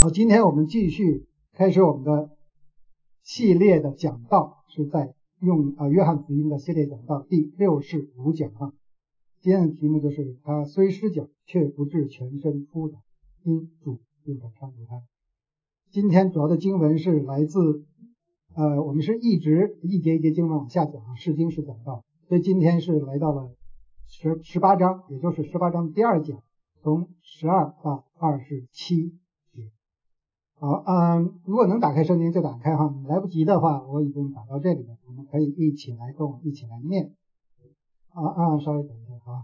好，今天我们继续开始我们的系列的讲道，是在用约翰福音的系列讲道第65讲啊。今天的题目就是他虽失脚，却不致全身扑倒，因主用手搀扶他。今天主要的经文是来自我们是一节一节经文往下讲，释经式讲道，所以今天是来到了18章，也就是18章的第二讲，从12到27节。好，如果能打开圣经就打开哈，来不及的话我已经打到这里了，我们可以一起来跟我一起来念。稍微等一下啊。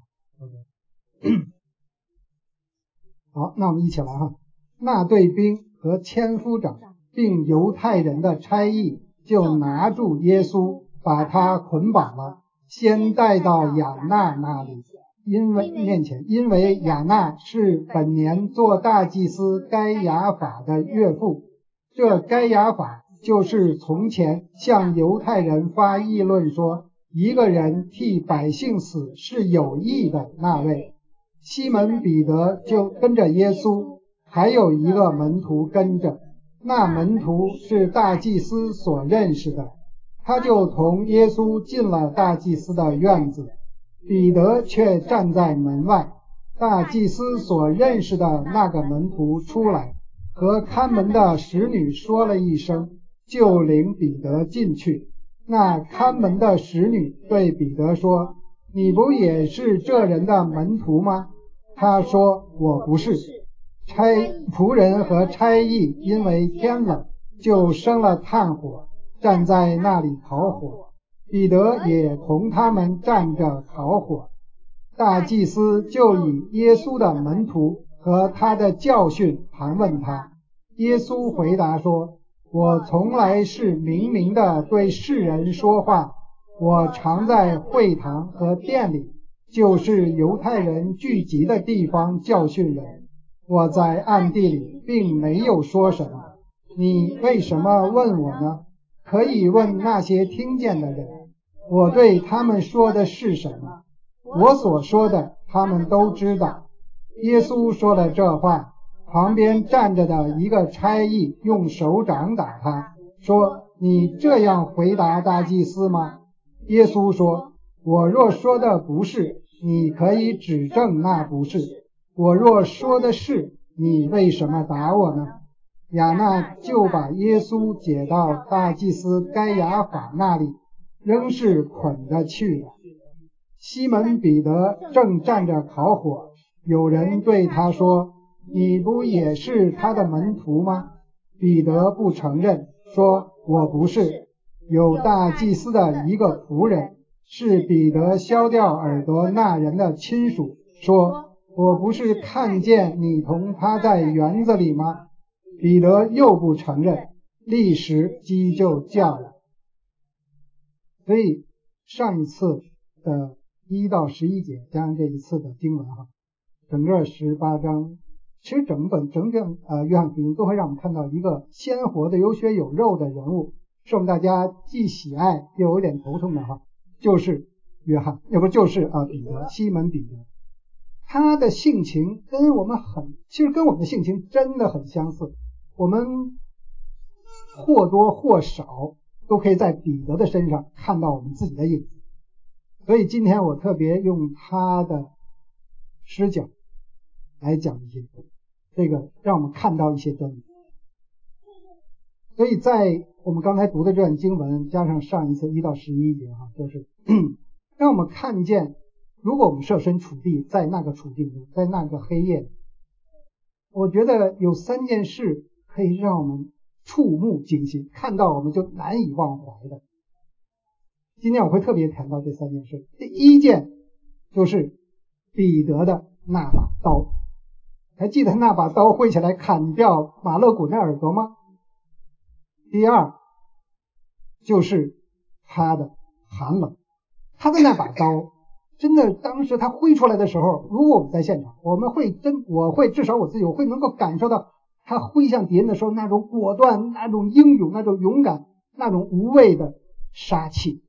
好，那我们一起来哈。那队兵和千夫长并犹太人的差役就拿住耶稣，把他捆绑了，先带到亚那那里，因为亚那是本年做大祭司该亚法的岳父。这该亚法就是从前向犹太人发议论说一个人替百姓死是有益的那位。西门彼得就跟着耶稣，还有一个门徒跟着，那门徒是大祭司所认识的，他就同耶稣进了大祭司的院子，彼得却站在门外。大祭司所认识的那个门徒出来，和看门的使女说了一声，就领彼得进去。那看门的使女对彼得说，你不也是这人的门徒吗？他说，我不是。仆人和差役因为天冷，就生了炭火，站在那里烤火，彼得也同他们站着烤火。大祭司就以耶稣的门徒和他的教训盘问他。耶稣回答说，我从来是明明的对世人说话，我常在会堂和殿里，就是犹太人聚集的地方教训人，我在暗地里并没有说什么。你为什么问我呢？可以问那些听见的人，我对他们说的是什么？我所说的他们都知道。耶稣说了这话，旁边站着的一个差役用手掌打他，说，你这样回答大祭司吗？耶稣说，我若说的不是，你可以指证那不是；我若说的是，你为什么打我呢？亚那就把耶稣解到大祭司该亚法那里，仍是捆着去了。西门彼得正站着烤火，有人对他说，你不也是他的门徒吗？彼得不承认，说，我不是。有大祭司的一个仆人，是彼得削掉耳朵那人的亲属，说，我不是看见你同他在园子里吗？彼得又不承认，立时鸡就叫了。所以上一次的1到11节加上这一次的经文整个18章，其实整约翰福音都会让我们看到一个鲜活的有血有肉的人物，是我们大家既喜爱又有点头痛的就是约翰，要不就是彼得，西门彼得。他的性情其实跟我们的性情真的很相似，我们或多或少都可以在彼得的身上看到我们自己的影子。所以今天我特别用他的视角来讲一些这个，让我们看到一些真理。所以在我们刚才读的这段经文加上上一次1到11节就是让我们看见，如果我们设身处地在那个处境中，在那个黑夜，我觉得有3件事可以让我们触目惊心，看到我们就难以忘怀的。今天我会特别谈到这3件事。第一件就是彼得的那把刀，还记得那把刀挥起来砍掉马勒古那耳朵吗？第二就是他的寒冷，他的那把刀真的当时他挥出来的时候，如果我们在现场，至少我自己会能够感受到他挥向敌人的时候那种果断，那种英勇，那种勇敢，那种无畏的杀气。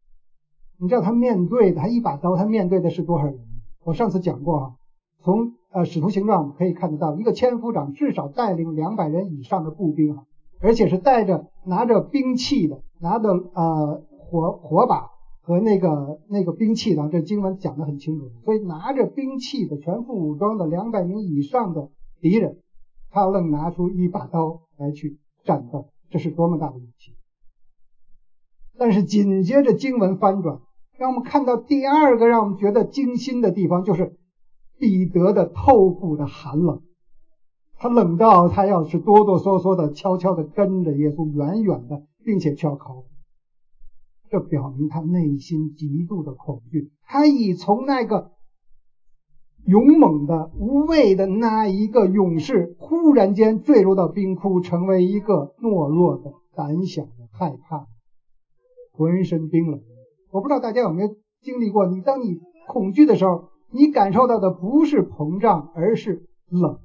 你知道他一把刀他面对的是多少人？我上次讲过从使徒行传可以看得到，一个千夫长至少带领200人以上的步兵啊，而且是拿着兵器的，拿着火把和那个兵器的，这经文讲得很清楚。所以拿着兵器的全副武装的200名以上的敌人，他愣拿出一把刀来去战斗，这是多么大的勇气。但是紧接着经文翻转，让我们看到第二个让我们觉得惊心的地方，就是彼得的透骨的寒冷。他冷到他要是哆哆嗦嗦的悄悄的跟着耶稣远远的，并且去要烤火。这表明他内心极度的恐惧，他已从那个勇猛的无畏的那一个勇士，忽然间坠入到冰窟，成为一个懦弱的胆小的害怕，浑身冰冷。我不知道大家有没有经历过，当你恐惧的时候，你感受到的不是膨胀，而是冷。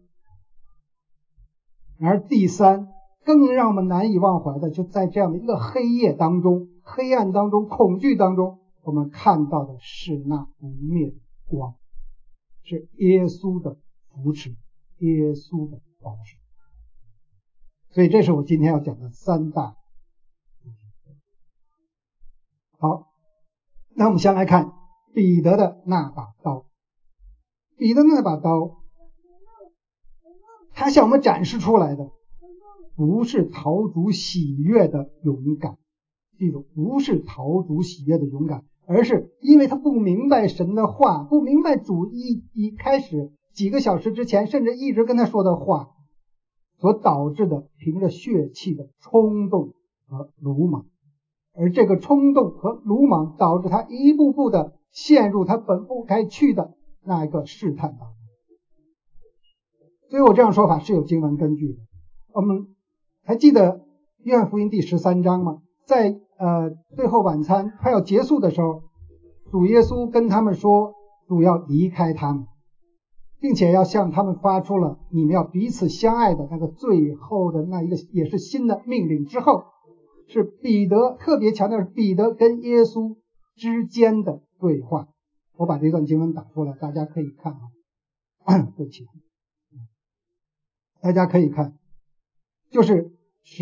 而第三更让我们难以忘怀的，就在这样的一个黑夜当中，黑暗当中，恐惧当中，我们看到的是那不灭的光，是耶稣的扶持，耶稣的保守。所以这是我今天要讲的3大。好，那我们先来看彼得的那把刀。彼得那把刀，他向我们展示出来的不是讨主喜悦的勇敢，记住，不是讨主喜悦的勇敢，而是因为他不明白神的话，不明白主一开始几个小时之前甚至一直跟他说的话所导致的凭着血气的冲动和鲁莽。而这个冲动和鲁莽导致他一步步的陷入他本不该去的那一个试探当中。所以我这样说法是有经文根据的。我们还记得约翰福音第13章吗？在最后晚餐快要结束的时候，主耶稣跟他们说，主要离开他们，并且要向他们发出了你们要彼此相爱的那个最后的那一个也是新的命令之后，是彼得特别强调彼得跟耶稣之间的对话。我把这段经文打出来，大家可以看对不起，大家可以看，就是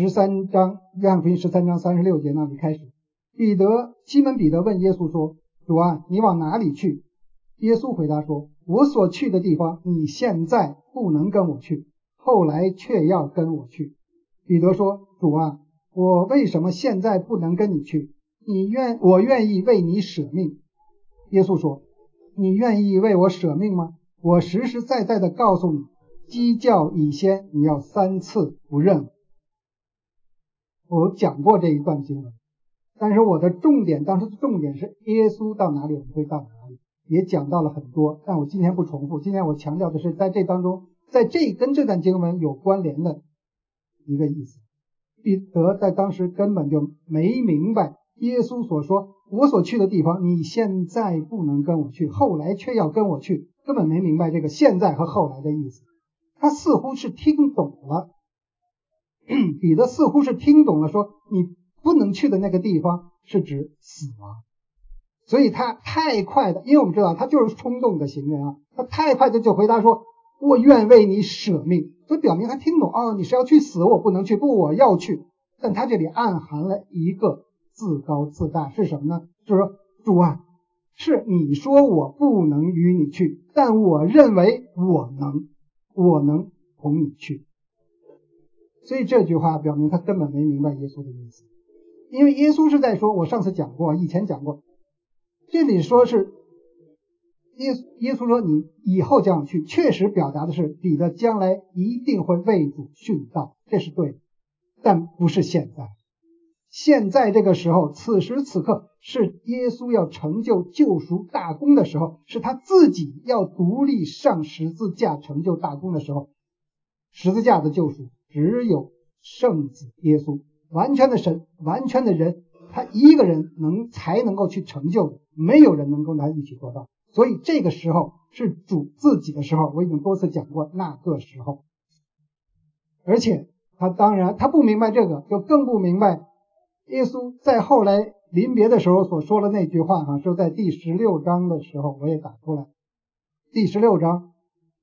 13章约翰福音13章36节那里开始，西门彼得问耶稣说，主啊，你往哪里去？耶稣回答说，我所去的地方你现在不能跟我去，后来却要跟我去。彼得说，主啊，我为什么现在不能跟你去？我愿意为你舍命。耶稣说，你愿意为我舍命吗？我实实在在的告诉你，鸡叫以先你要3次不认我。讲过这一段经文，但是我的当时的重点是耶稣到哪里我们会到哪里，也讲到了很多，但我今天不重复。今天我强调的是在这当中，在这跟这段经文有关联的一个意思。彼得在当时根本就没明白耶稣所说我所去的地方你现在不能跟我去，后来却要跟我去，根本没明白这个现在和后来的意思。他似乎是听懂了，彼得似乎是听懂了，说你不能去的那个地方是指死亡。所以他太快的，因为我们知道他就是冲动的行人啊，他太快的就回答说，我愿为你舍命。所以表明他听懂，你是要去死，我不能去，不，我要去。但他这里暗含了一个自高自大，是什么呢？就是说，主啊，是你说我不能与你去，但我认为我能同你去。所以这句话表明他根本没明白耶稣的意思，因为耶稣是在说，我上次讲过，以前讲过，这里说是耶稣说你以后将要去，确实表达的是彼得将来一定会为主殉道，这是对的，但不是现在。现在这个时候，此时此刻是耶稣要成就救赎大功的时候，是他自己要独立上十字架成就大功的时候。十字架的救赎只有圣子耶稣，完全的神，完全的人，他一个人才能够去成就的，没有人能跟他一起做到。所以这个时候是主自己的时候，我已经多次讲过那个时候。而且他当然他不明白这个，就更不明白耶稣在后来临别的时候所说的那句话是在第16章的时候，我也打出来。第16章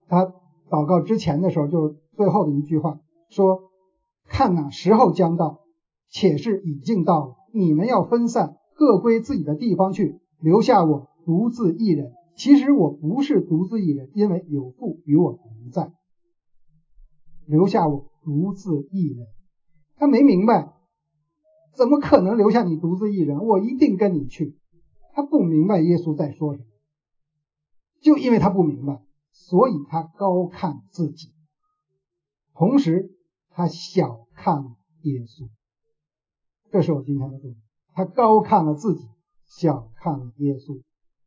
他祷告之前的时候，就最后的一句话说：看哪，时候将到，且是已经到了，你们要分散，各归自己的地方去，留下我独自一人。其实我不是独自一人，因为有父与我同在。留下我独自一人，他没明白，怎么可能留下你独自一人？我一定跟你去。他不明白耶稣在说什么，就因为他不明白，所以他高看自己，同时他小看耶稣。这是我今天的重点，他高看了自己，小看了耶稣。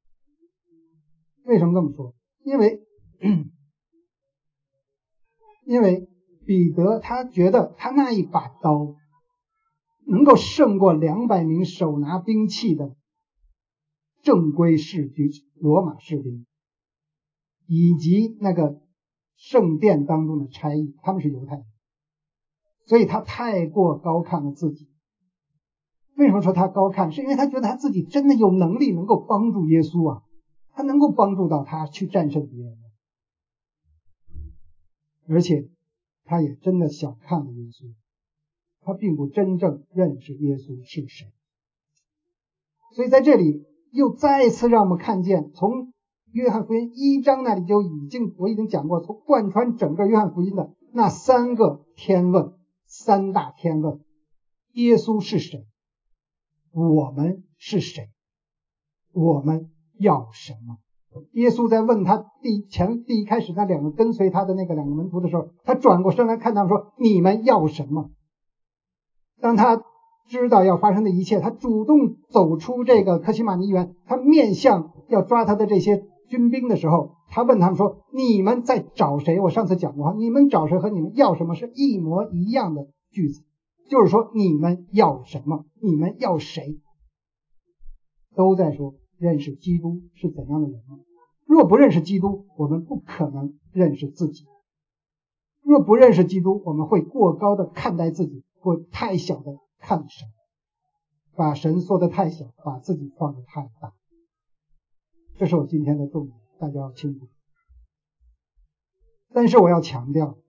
为什么这么说？因为彼得他觉得他那一把刀能够胜过200名手拿兵器的正规士军罗马士兵，以及那个圣殿当中的差役，他们是犹太人，所以他太过高看了自己。为什么说他高看？是因为他觉得他自己真的有能力能够帮助耶稣啊，他能够帮助到他去战胜敌人，而且他也真的小看了耶稣，他并不真正认识耶稣是谁。所以在这里又再一次让我们看见，从约翰福音1章那里我已经讲过，从贯穿整个约翰福音的那3个天问，3大天问：耶稣是谁？我们是谁？我们要什么？耶稣在问他第一开始那2个跟随他的那个2个门徒的时候，他转过身来看他们说：你们要什么？当他知道要发生的一切，他主动走出这个客西马尼园，他面向要抓他的这些军兵的时候，他问他们说：你们在找谁？我上次讲过，你们找谁和你们要什么是一模一样的句子，就是说你们要什么，你们要谁，都在说认识基督是怎样的人吗？若不认识基督，我们不可能认识自己。若不认识基督，我们会过高的看待自己，会太小的看神，把神缩得太小，把自己放得太大。这是我今天的重点，大家要清楚。但是我要强调，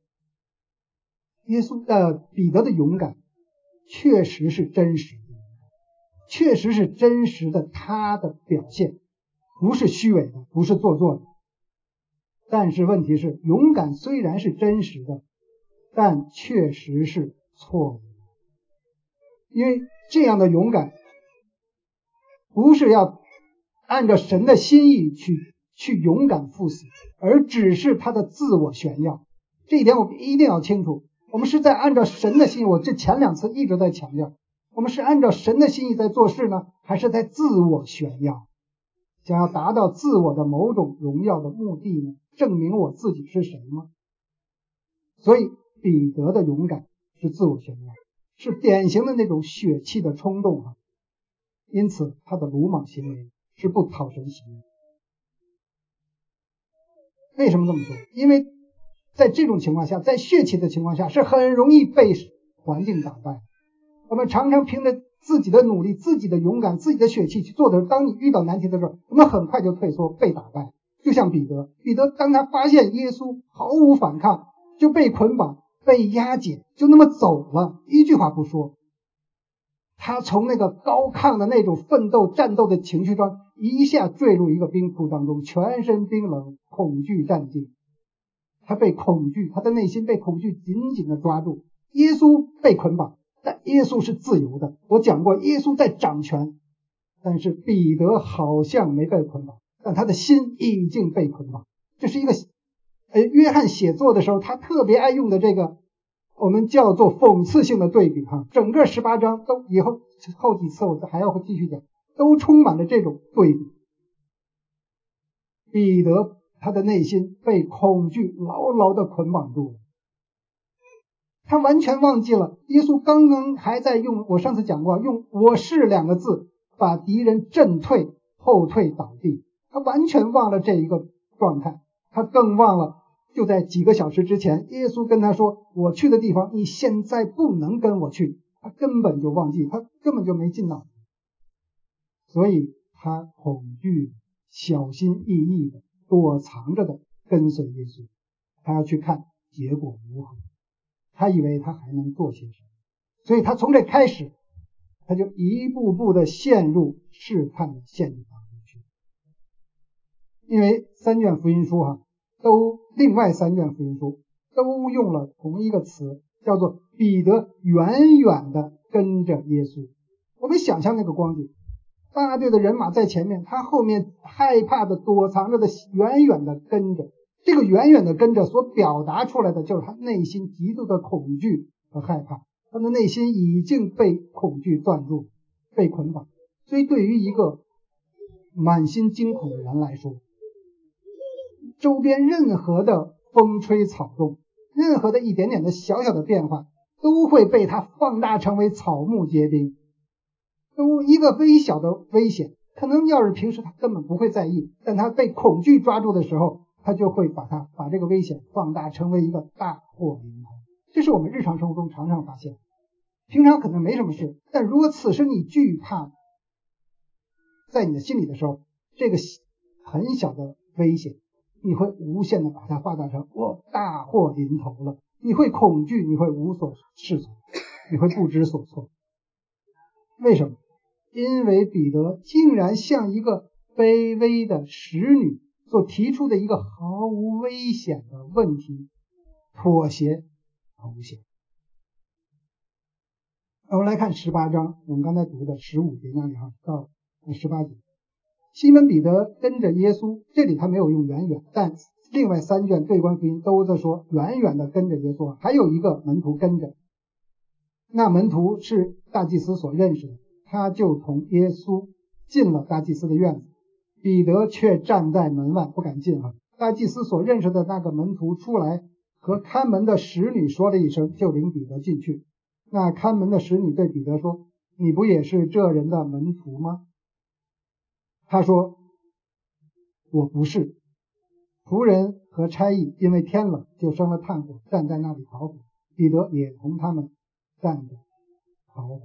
彼得的勇敢确实是真实的，确实是真实的，他的表现不是虚伪的，不是做作的。但是问题是，勇敢虽然是真实的，但确实是错误的。因为这样的勇敢不是要按照神的心意去勇敢赴死，而只是他的自我炫耀。这一点我们一定要清楚，我们是在按照神的心意，我这前2次一直在强调，我们是按照神的心意在做事呢，还是在自我炫耀，想要达到自我的某种荣耀的目的呢？证明我自己是谁吗？所以彼得的勇敢是自我炫耀，是典型的那种血气的冲动啊，因此他的鲁莽行为是不讨神喜悦。为什么这么说？因为在这种情况下，在血气的情况下，是很容易被环境打败。我们常常凭着自己的努力、自己的勇敢、自己的血气去做的时候，当你遇到难题的时候，我们很快就退缩，被打败。就像彼得当他发现耶稣毫无反抗，就被捆绑、被押解，就那么走了，一句话不说。他从那个高亢的那种奋斗战斗的情绪中一下坠入一个冰窟当中，全身冰冷，恐惧战尽。他的内心被恐惧紧紧地抓住。耶稣被捆绑，但耶稣是自由的。我讲过，耶稣在掌权，但是彼得好像没被捆绑，但他的心已经被捆绑。这是一个约翰写作的时候他特别爱用的这个我们叫做讽刺性的对比哈，整个18章都以后后几次我还要继续讲，都充满了这种对比。彼得他的内心被恐惧牢牢地捆绑住了，他完全忘记了耶稣刚刚还在用，我上次讲过，用我是2个字把敌人震退，后退倒地。他完全忘了这一个状态，他更忘了就在几个小时之前耶稣跟他说，我去的地方你现在不能跟我去。他根本就忘记，他根本就没进脑子，所以他恐惧小心翼翼的躲藏着的跟随耶稣。 他要去看结果如何，他以为他还能做些什么，所以他从这开始，他就一步步的陷入试探的陷阱当中去。因为三卷福音书另外三卷福音书都用了同一个词，叫做彼得远远的跟着耶稣。我们想象那个光景，大队的人马在前面，他后面害怕的躲藏着的远远的跟着。这个远远的跟着所表达出来的就是他内心极度的恐惧和害怕，他的内心已经被恐惧攥住，被捆绑。所以对于一个满心惊恐的人来说，周边任何的风吹草动，任何的一点点的小小的变化，都会被他放大成为草木皆兵。一个微小的危险，可能要是平时他根本不会在意，但他被恐惧抓住的时候，他就会把这个危险放大成为一个大祸临头。这是我们日常生活中常常发现，平常可能没什么事，但如果此时你惧怕在你的心里的时候，这个很小的危险，你会无限的把它放大成大祸临头了。你会恐惧，你会无所适从，你会不知所措。为什么？因为彼得竟然向一个卑微的使女所提出的一个毫无危险的问题妥协投降。我们来看18章，我们刚才读的15节那里到18节。西门彼得跟着耶稣，这里他没有用远远，但另外三卷对观福音都在说远远的跟着耶稣，还有一个门徒跟着。那门徒是大祭司所认识的，他就同耶稣进了大祭司的院子，彼得却站在门外不敢进。大祭司所认识的那个门徒出来，和看门的使女说了一声，就领彼得进去。那看门的使女对彼得说：你不也是这人的门徒吗？他说：我不是。仆人和差役因为天冷，就生了炭火，站在那里烤火。彼得也同他们站着烤火。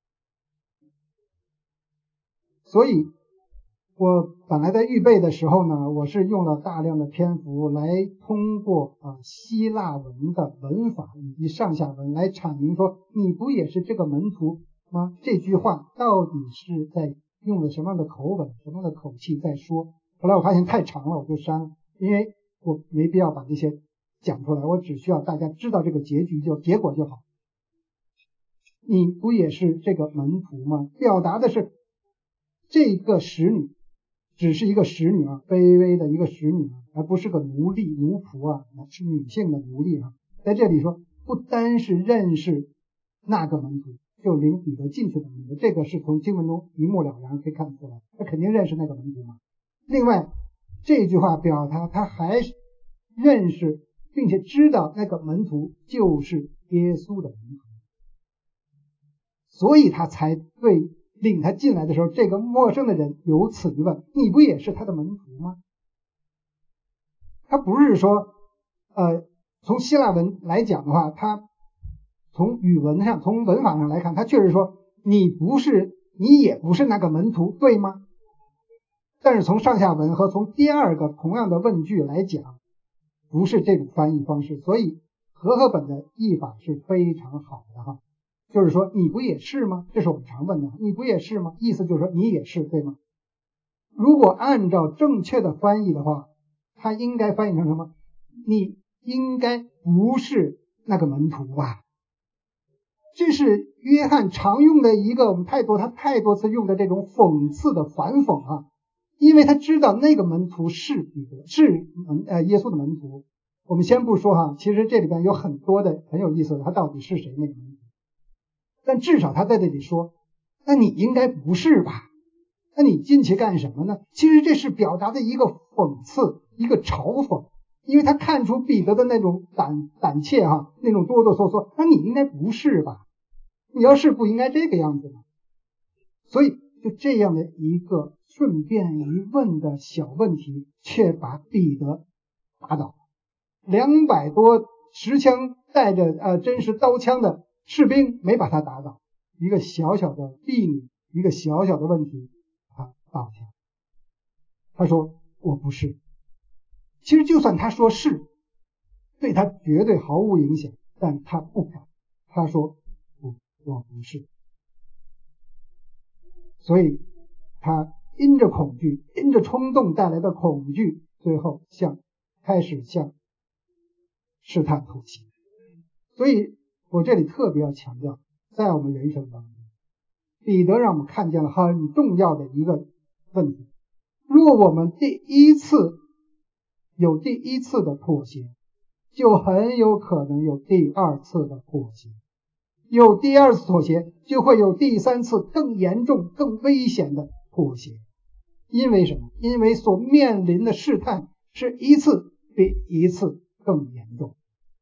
所以我本来在预备的时候呢，我是用了大量的篇幅来通过希腊文的文法以及上下文来阐明说你不也是这个门徒吗？这句话到底是在用了什么样的口吻，什么样的口气在说。后来我发现太长了，我就删了，因为我没必要把这些讲出来，我只需要大家知道这个结果就好。你不也是这个门徒吗？表达的是这个使女只是一个使女卑微的一个使女而不是个奴仆是女性的奴隶在这里说不单是认识那个门徒，就领彼得进去的门徒，这个是从经文中一目了然可以看得出来，他肯定认识那个门徒嘛。另外这句话表达他还认识并且知道那个门徒就是耶稣的门徒，所以他才对领他进来的时候，这个陌生的人有此一问：你不也是他的门徒吗？他不是说从希腊文来讲的话，他从语文上从文法上来看，他确实说你也不是那个门徒，对吗？但是从上下文和从第二个同样的问句来讲，不是这种翻译方式，所以和合本的译法是非常好的就是说你不也是吗？这是我们常问的，你不也是吗？意思就是说你也是，对吗？如果按照正确的翻译的话，它应该翻译成什么？你应该不是那个门徒吧？这是约翰常用的一个他太多次用的这种讽刺的反讽因为他知道那个门徒是耶稣的门徒。我们先不说其实这里边有很多的很有意思的，他到底是谁那个门徒？但至少他在这里说，那你应该不是吧？那你进去干什么呢？其实这是表达的一个讽刺，一个嘲讽，因为他看出彼得的那种胆怯那种哆哆嗦嗦，那你应该不是吧？你要是不应该这个样子吗？所以就这样的一个顺便一问的小问题，却把彼得打倒。200多持枪带着真实刀枪的士兵没把他打倒，一个小小的婢女，一个小小的问题他倒下。他说我不是。其实就算他说是， 对他绝对毫无影响，但他不敢，他说我不是。所以他因着恐惧，因着冲动带来的恐惧，最后开始向试探妥协。所以我这里特别要强调，在我们人生当中，彼得让我们看见了很重要的一个问题：若我们有第一次的妥协，就很有可能有第二次的妥协，有第二次妥协，就会有第三次更严重、更危险的妥协。因为什么？因为所面临的试探是一次比一次更严重。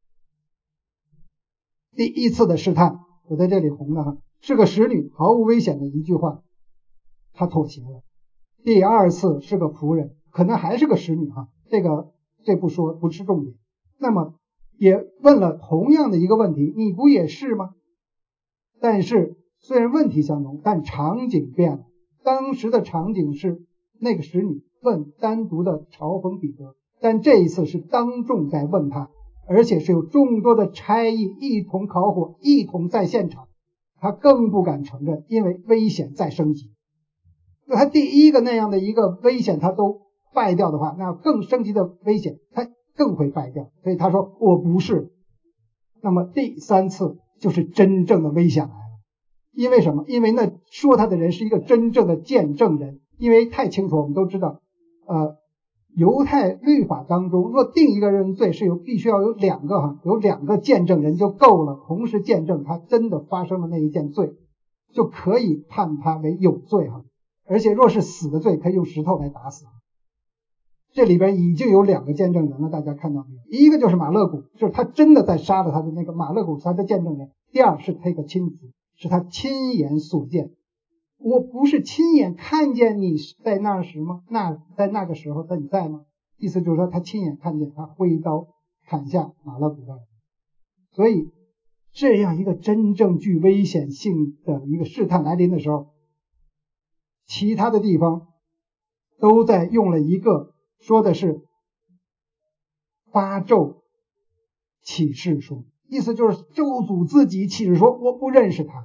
第一次的试探，我在这里红了是个使女，毫无危险的一句话，她妥协了。第二次是个仆人，可能还是个使女这不说，不是重点。那么也问了同样的一个问题，你不也是吗？但是虽然问题相同，但场景变了。当时的场景是那个使女单独的嘲讽彼得，但这一次是当众在问他，而且是有众多的差役一同烤火，一同在现场。他更不敢承认，因为危险再升级。他第一个那样的一个危险他都败掉的话，那更升级的危险他更会败掉。所以他说我不是。那么第三次就是真正的危险来了。因为什么？因为那说他的人是一个真正的见证人。因为太清楚，我们都知道犹太律法当中，若定一个人罪是必须要有两个见证人就够了，同时见证他真的发生了那一件罪，就可以判他为有罪而且若是死的罪，可以用石头来打死。这里边已经有两个见证人了，大家看到没有？一个就是马勒古，就是他真的在杀了他的那个马勒古，他的见证人。第二是他的亲子，是他亲眼所见。我不是亲眼看见你在那时吗？在那个时候你在吗？意思就是说他亲眼看见他挥刀砍下马勒古的。所以这样一个真正具危险性的一个试探来临的时候，其他的地方都在用了一个说的是发咒起誓说，意思就是咒诅自己起誓说我不认识他。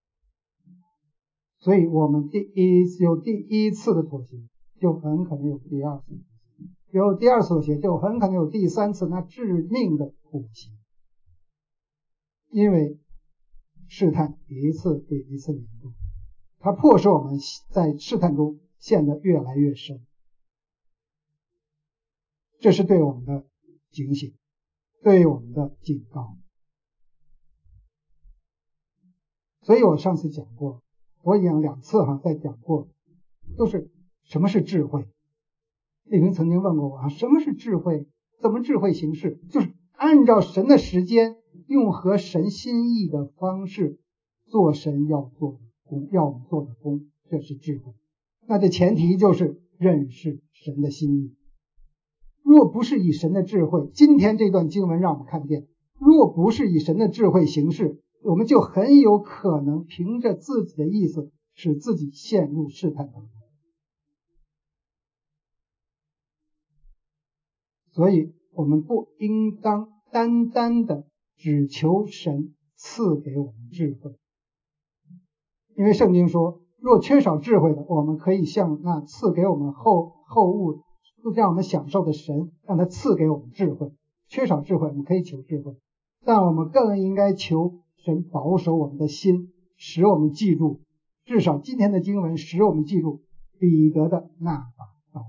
所以我们有第一次的妥协，就很可能有第二次；有第二次妥协，就很可能有第三次那致命的妥协。因为试探一次比一次严重，它迫使我们在试探中陷得越来越深。这是对我们的警醒，对我们的警告。所以我上次讲过，我已经2次在讲过，就是什么是智慧。有人曾经问过我什么是智慧？怎么智慧行事？就是按照神的时间，用合神心意的方式做神要我们做的工，这是智慧。那这前提就是认识神的心意。若不是以神的智慧，今天这段经文让我们看见，若不是以神的智慧行事，我们就很有可能凭着自己的意思使自己陷入试探当中。所以我们不应当单单的只求神赐给我们智慧，因为圣经说，若缺少智慧的，我们可以向那赐给我们后物让我们享受的神，让他赐给我们智慧。缺少智慧，我们可以求智慧，但我们更应该求神保守我们的心，使我们记住，至少今天的经文使我们记住彼得的那把刀。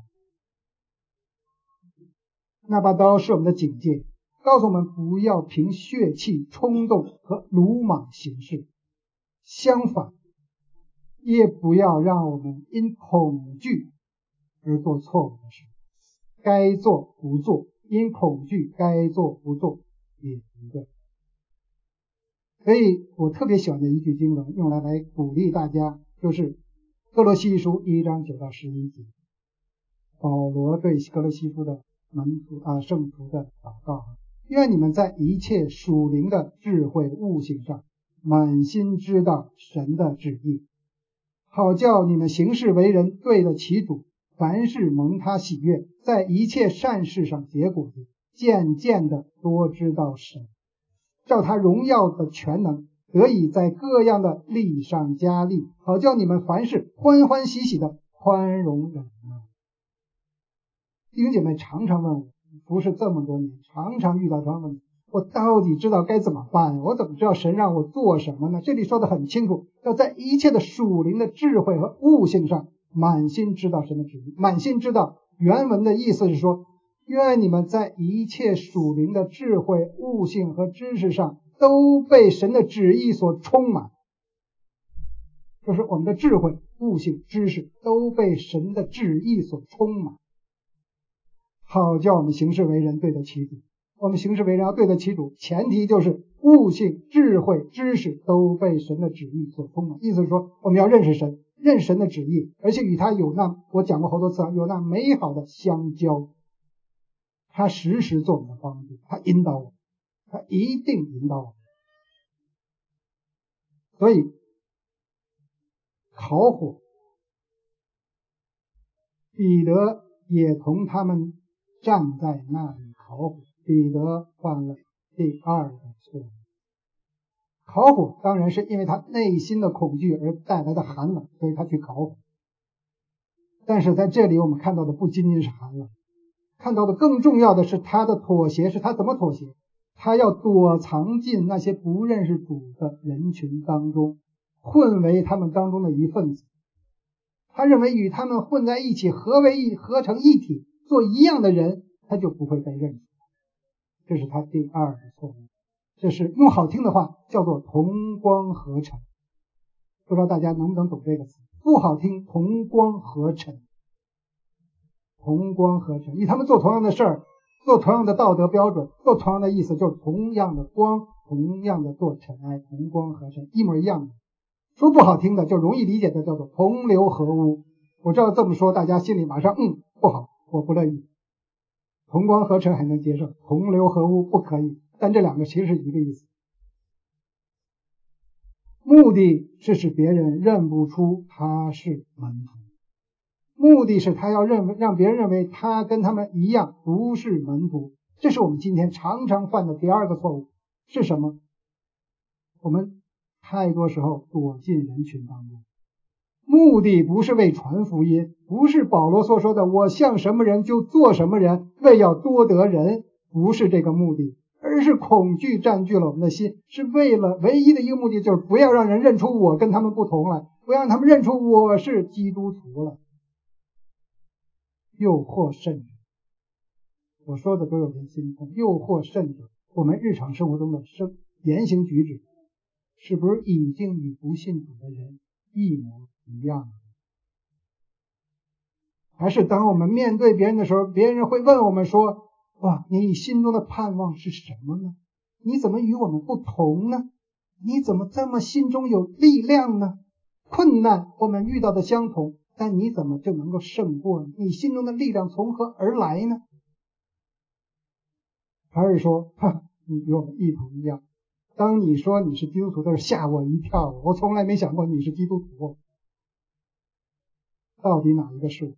那把刀是我们的警戒，告诉我们不要凭血气冲动和鲁莽行事，相反也不要让我们因恐惧而做错误的事，该做不做，因恐惧该做不做也不对。所以我特别喜欢的一句经文，用来鼓励大家，就是哥罗西书1章9到11节，保罗对哥罗西书的圣徒的祷告：愿你们在一切属灵的智慧悟性上满心知道神的旨意，好叫你们行事为人对得起主，凡事蒙他喜悦，在一切善事上结果子， 渐渐的多知道神，照他荣耀的全能，得以在各样的力上加力，好叫你们凡事欢欢喜喜的宽容忍耐。弟兄姐妹常常问我，服侍这么多年，常常遇到这样的问题，我到底知道该怎么办？我怎么知道神让我做什么呢？这里说得很清楚，要在一切的属灵的智慧和悟性上满心知道神的旨意。满心知道原文的意思是说，愿你们在一切属灵的智慧、悟性和知识上都被神的旨意所充满，就是我们的智慧、悟性、知识都被神的旨意所充满，好叫我们行事为人对得起主。我们行事为人要对得起主，前提就是悟性、智慧、知识都被神的旨意所充满。意思是说，我们要认识神，认识神的旨意，而且与他有那，我讲过好多次啊，有那美好的相交。他时时做我们的帮助，他引导我们，他一定引导我们。所以烤火，彼得也同他们站在那里烤火。彼得犯了第二个错误。烤火当然是因为他内心的恐惧而带来的寒冷，所以他去烤火。但是在这里我们看到的不仅仅是寒冷，看到的更重要的是他的妥协。是他怎么妥协？他要躲藏进那些不认识主的人群当中，混为他们当中的一份子。他认为与他们混在一起，合成一体，做一样的人，他就不会被认出。这是他第二个错误。这是用好听的话叫做同光合尘。不知道大家能不能懂这个词？不好听，同光合尘。同光合尘，与他们做同样的事儿，做同样的道德标准，做同样的意思，就是同样的光，同样的做尘埃，同光合尘，一模一样的。说不好听的，就容易理解的叫做同流合污。我知道这么说大家心里马上不好，我不乐意。同光合尘还能接受，同流合污不可以，但这两个其实是一个意思。目的是使别人认不出他是门徒，目的是他要让别人认为他跟他们一样不是门徒。这是我们今天常常犯的第二个错误。是什么？我们太多时候躲进人群当中，目的不是为传福音，不是保罗所说的我像什么人就做什么人，为要多得人，不是这个目的，而是恐惧占据了我们的心，是为了唯一的一个目的，就是不要让人认出我跟他们不同来，不要让他们认出我是基督徒了。诱惑甚者，我说的都有点心痛。诱惑甚者，我们日常生活中的言行举止是不是已经与不信主的人一模一样？还是当我们面对别人的时候，别人会问我们说，哇，你心中的盼望是什么呢？你怎么与我们不同呢？你怎么这么心中有力量呢？困难我们遇到的相同，但你怎么就能够胜过呢？你心中的力量从何而来呢？还是说你与我们一同一样，当你说你是基督徒的时候吓我一跳，我从来没想过你是基督徒，到底哪一个是我？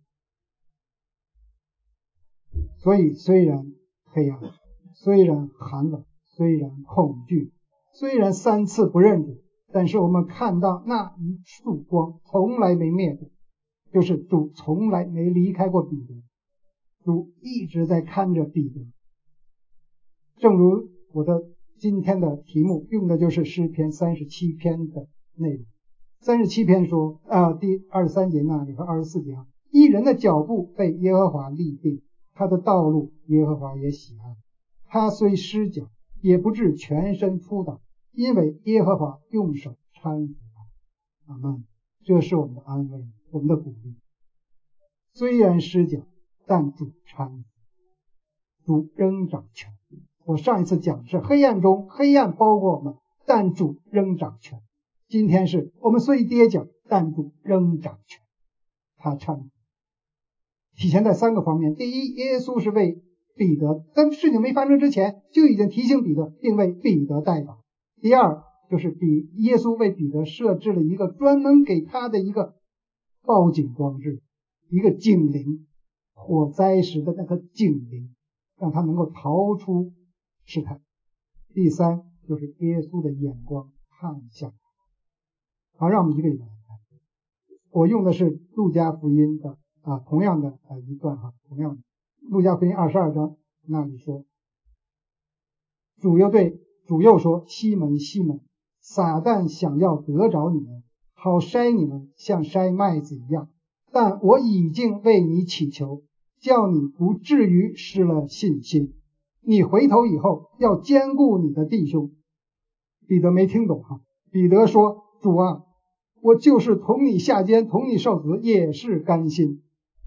所以虽然黑暗，虽然寒冷，虽然恐惧，虽然3次不认主，但是我们看到那一束光从来没灭过，就是主从来没离开过彼得，主一直在看着彼得。正如我的今天的题目用的就是诗篇37篇的内容。37篇说第23节那里和24节义人的脚步被耶和华立定，他的道路耶和华也喜爱，他虽失脚也不至全身扑倒，因为耶和华用手搀扶他。阿们。这是我们的安慰，我们的鼓励。虽然失脚，但主搀扶，主仍掌权。我上一次讲是黑暗中，黑暗包括我们，但主仍掌权。今天是我们虽跌脚，但主仍掌权，他搀扶。体现在3个方面。第一，耶稣是为彼得在事情没发生之前就已经提醒彼得，并为彼得代祷。第二，就是耶稣为彼得设置了一个专门给他的一个报警装置，一个警铃，火灾时的那个警铃， 让他能够逃出试探。第三就是耶稣的眼光看向他。好，让我们一个一个来看。我用的是路加福音的同样的一段同样的路加福音22章那里说，主又说，西门西门，撒旦想要得着你们，好筛你们，像筛麦子一样，但我已经为你祈求，叫你不至于失了信心。你回头以后要兼顾你的弟兄。彼得没听懂彼得说，主啊，我就是同你下监，同你受死，也是甘心。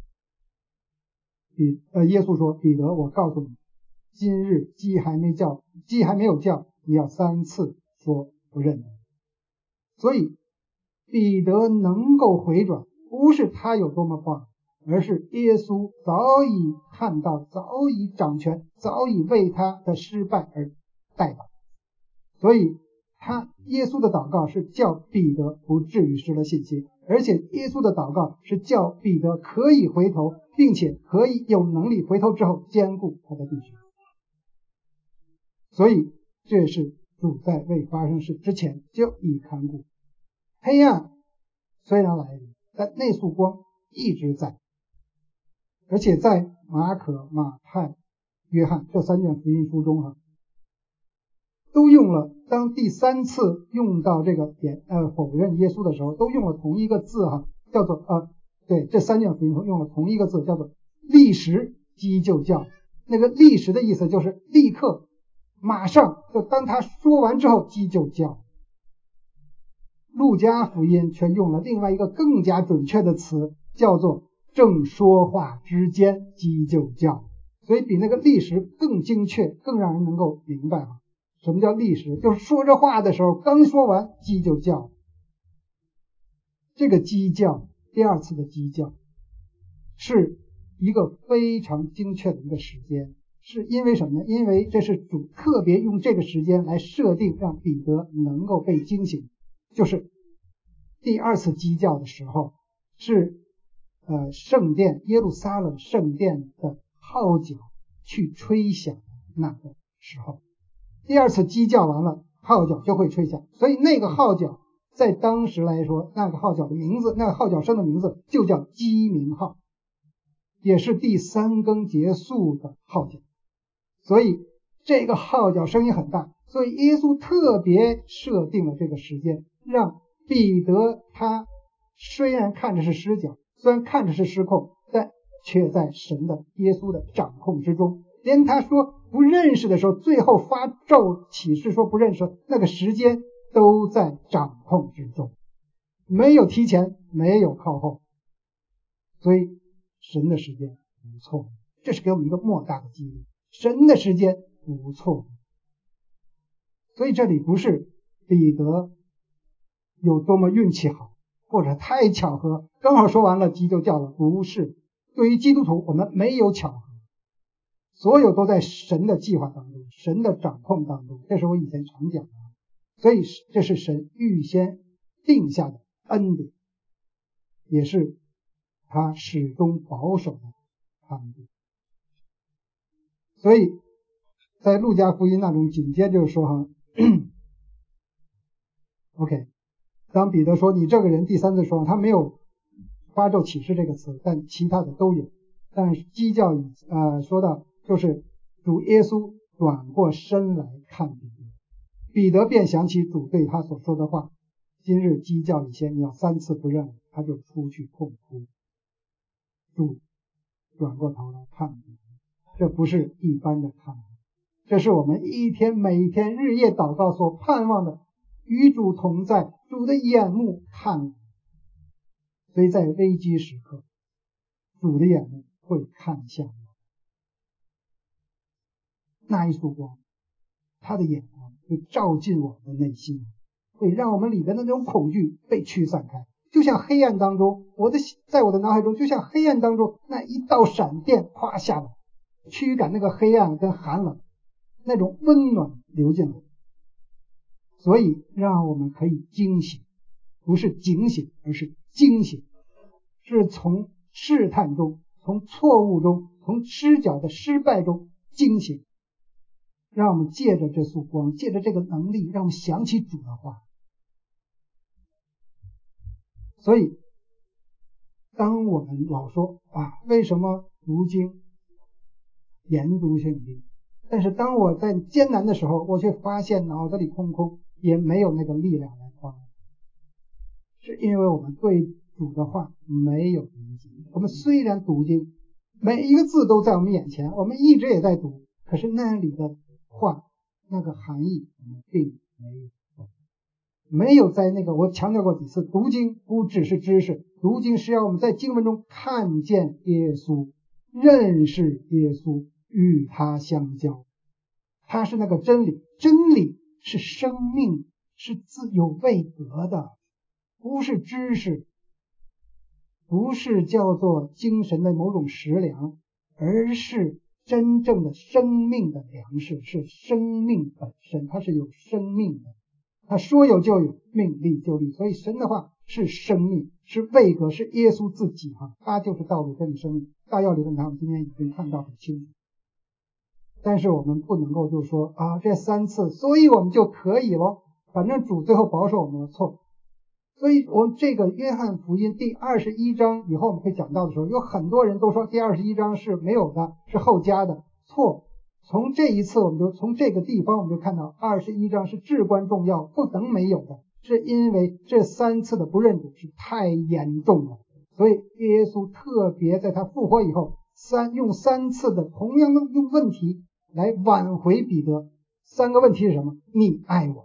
耶稣说，彼得，我告诉你，今日鸡还没有叫，你要3次说不认得。所以彼得能够回转，不是他有多么棒，而是耶稣早已看到，早已掌权，早已为他的失败而代祷。所以耶稣的祷告是叫彼得不至于失了信心，而且耶稣的祷告是叫彼得可以回头，并且可以有能力回头之后兼顾他的弟兄。所以这是主在未发生事之前就已看顾。黑暗虽然来临，但那束光一直在，而且在马可、马太、约翰这3卷福音书中都用了，当第3次用到这个否认耶稣的时候，都用了同一个字叫做这3卷福音书用了同一个字，叫做立时鸡就叫。那个立时的意思就是立刻马上，就当他说完之后鸡就叫。路加福音却用了另外一个更加准确的词，叫做正说话之间鸡就叫。所以比那个立时更精确，更让人能够明白什么叫立时，就是说着话的时候刚说完鸡就叫。这个鸡叫，第2次的鸡叫是一个非常精确的一个时间，是因为什么呢？因为这是主特别用这个时间来设定，让彼得能够被惊醒。就是第2次鸡叫的时候是圣殿耶路撒冷圣殿的号角去吹响那个时候。第2次鸡叫完了，号角就会吹响，所以那个号角在当时来说，那个号角的名字，那个号角声的名字就叫鸡鸣号，也是第3更结束的号角。所以这个号角声音很大，所以耶稣特别设定了这个时间，让彼得他虽然看着是失脚，虽然看着是失控，但却在神的耶稣的掌控之中。连他说不认识的时候，最后发咒启示说不认识，那个时间都在掌控之中，没有提前，没有靠后。所以神的时间不错，这是给我们一个莫大的激励，神的时间不错。所以这里不是彼得有多么运气好，或者太巧合，刚好说完了鸡就叫了，不是。对于基督徒，我们没有巧合，所有都在神的计划当中，神的掌控当中，这是我以前常讲的。所以这是神预先定下的恩典，也是他始终保守的看顾。所以在路加福音那种紧接着说OK， 当彼得说你这个人第3次说，他没有发咒启示这个词，但其他的都有。但是鸡叫说到就是主耶稣转过身来看彼得，彼得便想起主对他所说的话，今日鸡叫以前你要3次不认我，他就出去痛哭。主转过头来看彼得，这不是一般的看，这是我们每天日夜祷告所盼望的，与主同在，主的眼目看我。所以在危机时刻，主的眼目会看向我，那一束光，他的眼光会照进我们的内心，会让我们里边的那种恐惧被驱散开，就像黑暗当中，在我的脑海中就像黑暗当中那一道闪电夸下来，驱赶那个黑暗跟寒冷，那种温暖流进来。所以让我们可以惊醒，不是警醒，而是惊醒，是从试探中，从错误中，从失脚的失败中惊醒，让我们借着这束光，借着这个能力，让我们想起主的话。所以当我们老说为什么读经研读圣经，但是当我在艰难的时候，我却发现脑子里空空，也没有那个力量来帮我，是因为我们对主的话没有理解。我们虽然读经，每一个字都在我们眼前，我们一直也在读，可是那里的话，那个含义我们并没有在那个，我强调过几次，读经不只是知识，读经是要我们在经文中看见耶稣，认识耶稣，与他相交。他是那个真理，真理是生命，是自有位格的，不是知识，不是叫做精神的某种食粮，而是真正的生命的粮食，是生命本身，它是有生命的，他说有就有，命立就立。所以神的话是生命，是位格，是耶稣自己他就是道路真理生命。大要理论堂我们今天已经看到很清楚，但是我们不能够就说这3次所以我们就可以咯，反正主最后保守我们的错。所以我们这个约翰福音第21章以后我们会讲到的时候，有很多人都说第21章是没有的，是后加的，错。从这一次我们就从这个地方我们就看到21章是至关重要，不能没有的，是因为这3次的不认主是太严重了。所以耶稣特别在他复活以后用3次的同样的用问题来挽回彼得。3个问题是什么？你爱我吗？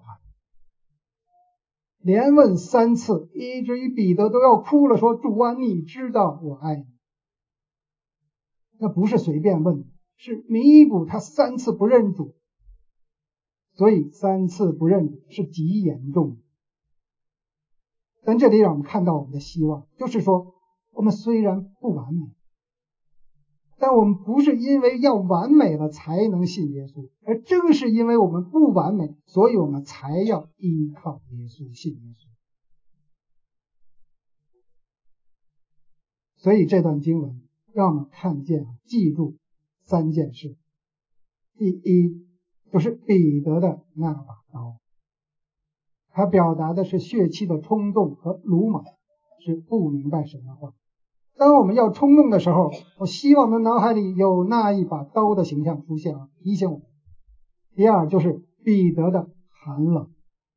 连问3次，以至于彼得都要哭了，说主啊，你知道我爱你。那不是随便问，是弥补他3次不认主。所以3次不认主是极严重的。但这里让我们看到我们的希望，就是说我们虽然不完美，但我们不是因为要完美了才能信耶稣，而正是因为我们不完美，所以我们才要依靠耶稣，信耶稣。所以这段经文让我们看见记住3件事。第一，就是彼得的那把刀，他表达的是血气的冲动和鲁莽，是不明白神的话。当我们要冲动的时候，我希望我们脑海里有那一把刀的形象出现提醒我们。第二，就是彼得的寒冷，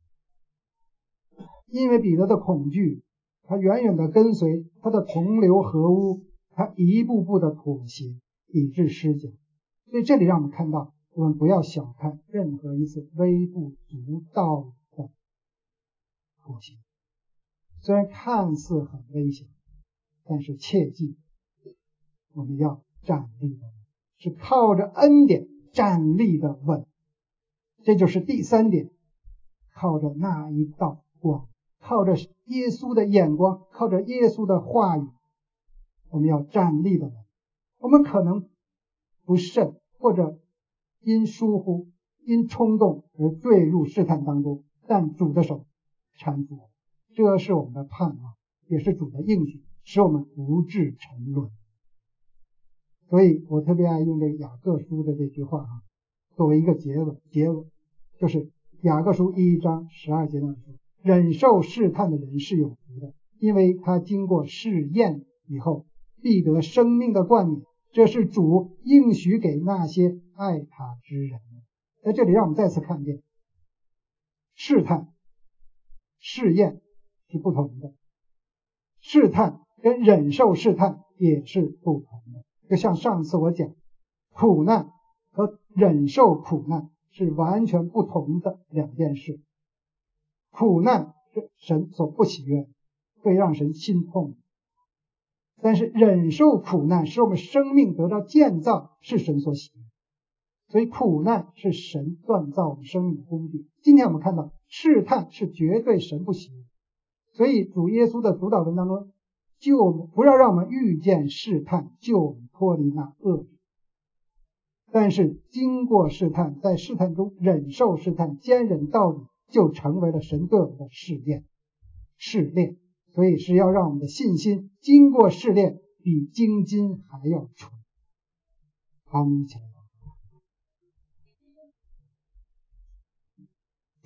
因为彼得的恐惧，他远远的跟随，他的同流合污，他一步步的妥协，以致失脚。所以这里让我们看到，我们不要小看任何一次微不足道的妥协，虽然看似很危险，但是切记我们要站立的稳，是靠着恩典站立的稳。这就是第3点，靠着那一道光，靠着耶稣的眼光，靠着耶稣的话语，我们要站立的稳。我们可能不慎，或者因疏忽因冲动而坠入试探当中，但主的手搀扶我们，这是我们的盼望，也是主的应许，使我们不致沉沦。所以我特别爱用这个雅各书的这句话作为一个结尾，就是雅各书1章12节那里说，忍受试探的人是有福的，因为他经过试验以后必得生命的冠冕，这是主应许给那些爱他之人。在这里让我们再次看见，试探试验是不同的，试探跟忍受试探也是不同的。就像上次我讲，苦难和忍受苦难是完全不同的2件事。苦难是神所不喜悦，会让神心痛，但是忍受苦难使我们生命得到建造，是神所喜悦。所以苦难是神锻造我们生命的工具。今天我们看到试探是绝对神不喜悦，所以主耶稣的主导文当中，就不要让我们遇见试探，救我们脱离那恶。但是经过试探，在试探中忍受试探，坚忍到底，就成为了神对我们的试炼。所以是要让我们的信心经过试炼，比精金还要纯。好，我们一起来。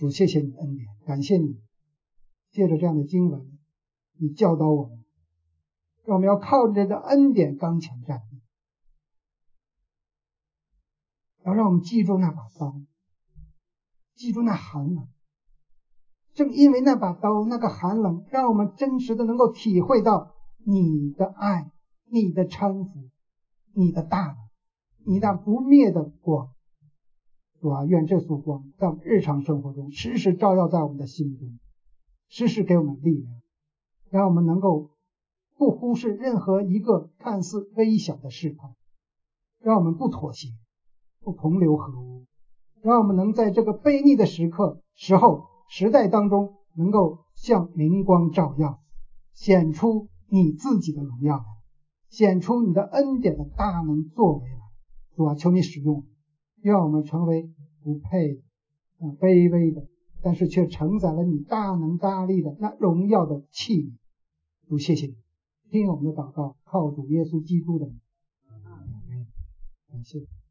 主，谢谢你的恩典，感谢你借着这样的经文，你教导我们，让我们要靠着这个恩典刚强站立，要让我们记住那把刀，记住那寒冷。正因为那把刀，那个寒冷，让我们真实的能够体会到你的爱，你的搀扶，你的大能，你那不灭的光。主啊，愿这束光在我们日常生活中时时照耀在我们的心中，时时给我们力量，让我们能够不忽视任何一个看似微小的试探，让我们不妥协，不同流合污，让我们能在这个悖逆的时代当中能够像明光照耀，显出你自己的荣耀来，显出你的恩典的大能作为来。主啊，求你使用，让我们成为不配的、卑微的，但是却承载了你大能大力的那荣耀的器皿。主，谢谢你，听我们的祷告，靠主耶稣基督的名，感谢。